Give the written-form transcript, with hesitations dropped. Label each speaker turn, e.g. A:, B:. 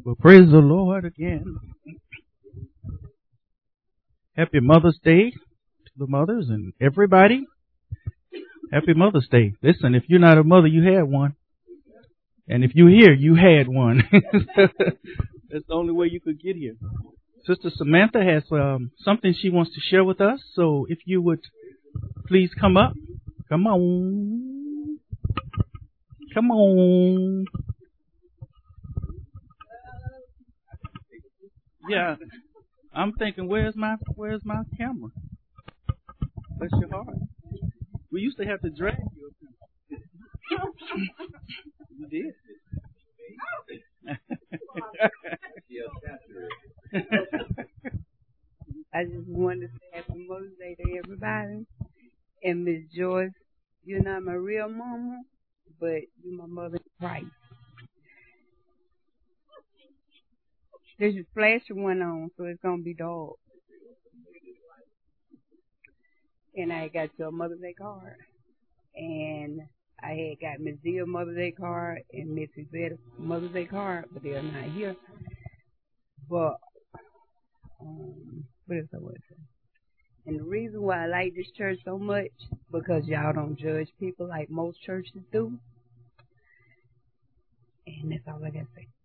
A: Well, praise the Lord again. Happy Mother's Day to the mothers and everybody. Happy Mother's Day. Listen, if you're not a mother, you had one. And if you're here, you had one. That's the only way you could get here. Sister Samantha has something she wants to share with us. So if you would please come up. Come on. Come on. Yeah. I'm thinking, where's my camera? Bless your heart. We used to have to drag you. You did.
B: I just wanted to say happy Mother's Day to everybody. And Miss Joyce, you're not my real mama, but you're my mother in Christ. There's a flash one on, so it's going to be dark. And I got your Mother's Day card. And I had got Miss Zia Mother's Day card and Miss Yvette Mother's Day card, but they're not here. But, what else I want to say? And the reason why I like this church so much, because y'all don't judge people like most churches do. And that's all I got to say.